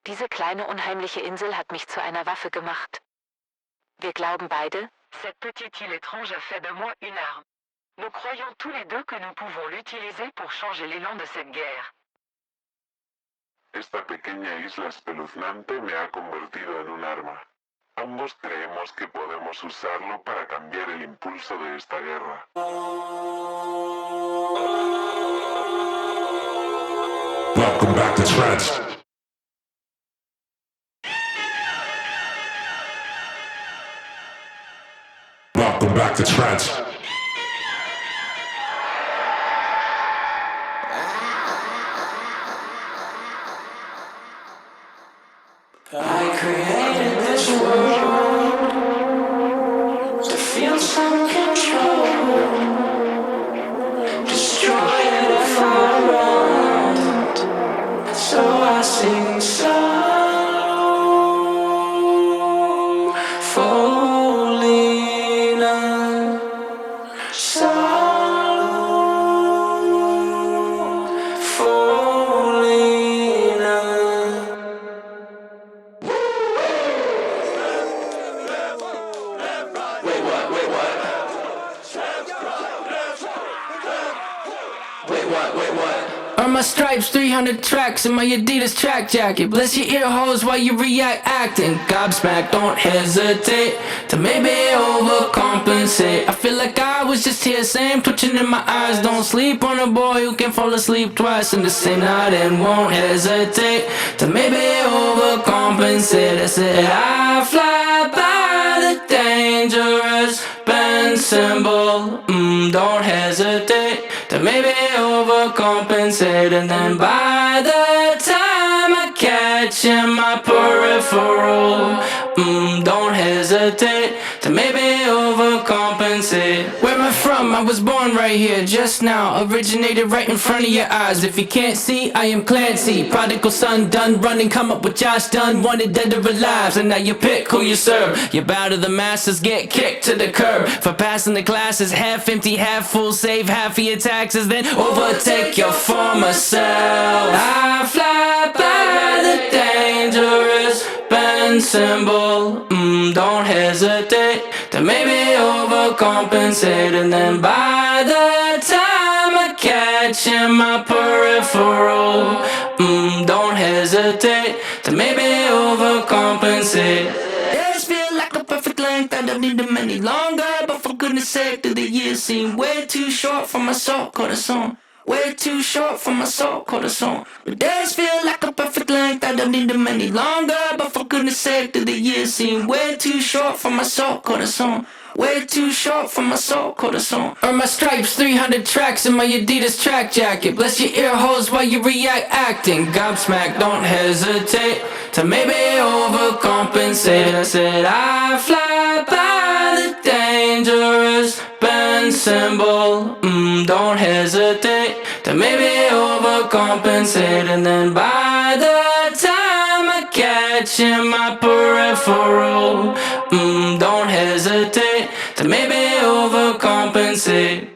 Diese kleine unheimliche Insel hat mich zu einer Waffe gemacht. Wir glauben beide, Cette petite île étrange a fait de moi une arme. Nous croyons tous les deux que nous pouvons l'utiliser pour changer l'élan de cette guerre. Esta pequeña isla espeluznante me ha convertido en un arma. Ambos creemos que podemos usarlo para cambiar el impulso de esta guerra. Welcome back to Trance. Welcome back to Trance. I created this world to feel some control. Destroy it if I want. So I sing song, Folina, song, Folina. Earn my stripes, 300 tracks in my Adidas track jacket. Bless your ear holes while you react acting. Gobsmack, don't hesitate to maybe overcompensate. I feel like I was just here, same twitching in my eyes. Don't sleep on a boy who can fall asleep twice in the same night and won't hesitate to maybe overcompensate. I said I fly by the dangerous bend symbol. Don't hesitate to maybe overcompensate, and then by the time I catch in my peripheral, don't hesitate to maybe overcompensate. Where am I from? I was born right here just now, originated right in front of your eyes. If you can't see, I am Clancy, prodigal son, done running, come up with Josh Dunn, wanted dead or alive, so now you pick who you serve. You bow to the masters, get kicked to the curb for passing the classes, half empty, half full, save half of your taxes, then overtake your former self. I fly by the dangerous bend symbol. Don't hesitate to maybe overcompensate, and then by the time I catch in my peripheral, don't hesitate to maybe overcompensate. This feel like a perfect length, I don't need them any longer, but for goodness sake, do the years seem way too short for my soul, corazón. Way too short for my soul, corazón. But days feel like a perfect length, I don't need them any longer, but for goodness sake, do the years seem way too short for my soul, corazón. Way too short for my soul, corazón. Earn my stripes, 300 tracks in my Adidas track jacket. Bless your ear holes while you react acting. Gobsmack, don't hesitate to maybe overcompensate. I said I fly by the dangerous bend symbol. Don't hesitate to maybe overcompensate, and then by the time I catch in my peripheral, don't hesitate to maybe overcompensate.